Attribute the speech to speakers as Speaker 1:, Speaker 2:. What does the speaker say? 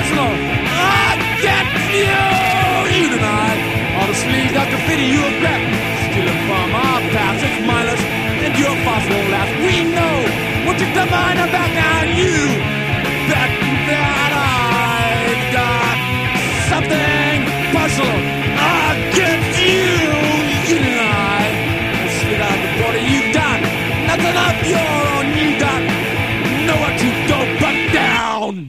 Speaker 1: personal against you. You deny all the sleaze that graffiti you regret. Stealing from our past, it's mindless, and your thoughts won't last. We know what you divine about now. You bet that I've got something personal against you. You deny the sleaze out the border. You've done nothing of your